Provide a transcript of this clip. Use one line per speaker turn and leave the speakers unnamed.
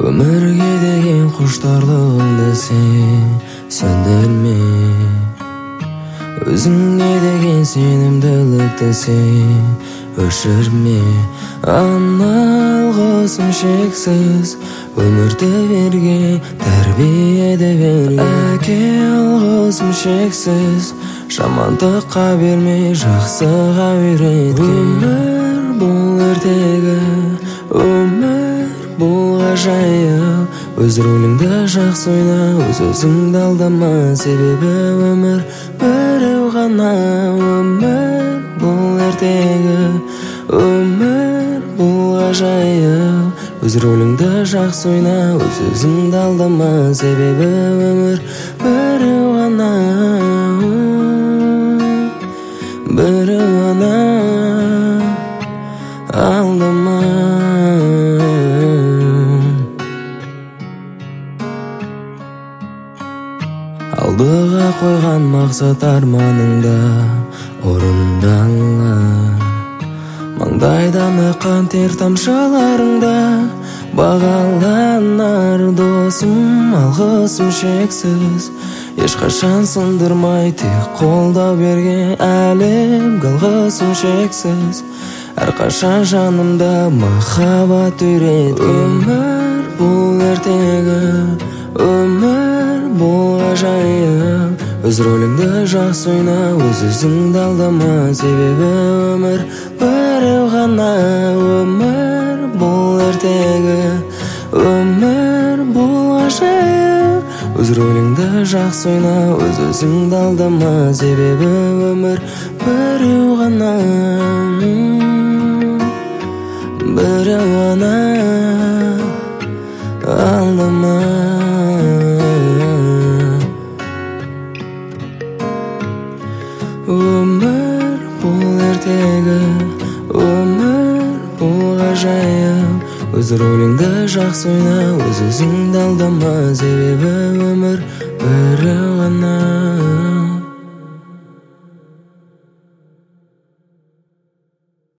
Өмірге деген құштарлығыңды сен сөндірме, өзіңе деген сенімділікті сен өшірме. Алғысым шексіз, өмірді берген, тәрбиеде берген әке. Алғысым шексіз, жамандыққа бермей жақсыға үйреткен. Өмір бұл ертегі, өмір бұл ғажайып. Өз рөліңді жақсы ойна, өз-өзіңді алдама, себебі өмір біреу ғана. Өмір бұл ертегі, өмір бұл ғажайып. Өз рөліңді жақсы ойна, өз-өзіңді алдама, себебі өмір біреу ғана. Біреу ғана, алдама. Алдыға қойған мақсат арманыңда орындалар. Маңдайдан аққан тер тамшыларыңда бағаланар. Досым, алғысым шексіз, ешқашан сындырмай тек қолдау берген әлемге. Алғысым шексіз, әрқашан жанымда махаббат үйреткен. Өмір бұл ертегі, өмір бұл ғажайып. Өз рөліңді жақсы ойна, өз-өзіңді алдама, себебі өмір біреу ғана. Өмір бұл ертегі, өмір бұл ғажайып. Өз рөліңді жақсы ойна, өз-өзіңді алдама, себебі өмір біреу ғана. Біреу ғана, алдама. Өмір бұл ертегі, өмір бұл ғажайып. Өз рөліңді жақсы ойна, өз-өзіңді алдама, себебі өмір біреу ғана.